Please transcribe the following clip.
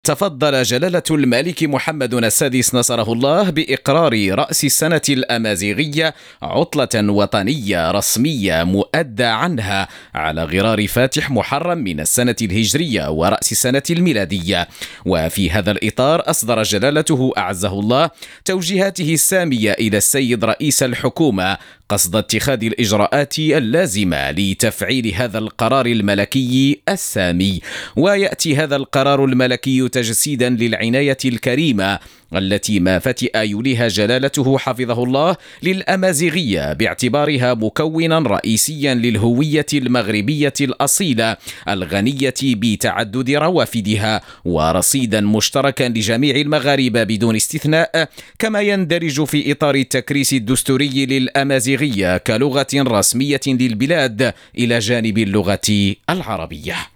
تفضل جلالة الملك محمد السادس نصره الله بإقرار رأس السنة الأمازيغية عطلة وطنية رسمية مؤدى عنها على غرار فاتح محرم من السنة الهجرية ورأس السنة الميلادية. وفي هذا الإطار أصدر جلالته أعزه الله توجيهاته السامية إلى السيد رئيس الحكومة قصد اتخاذ الإجراءات اللازمة لتفعيل هذا القرار الملكي السامي. ويأتي هذا القرار الملكي تجسيدا للعناية الكريمة التي ما فتئ يوليها جلالته حفظه الله للأمازيغية باعتبارها مكونا رئيسيا للهوية المغربية الأصيلة الغنية بتعدد روافدها ورصيدا مشتركا لجميع المغاربة بدون استثناء، كما يندرج في إطار التكريس الدستوري للأمازيغية كلغة رسمية للبلاد إلى جانب اللغة العربية.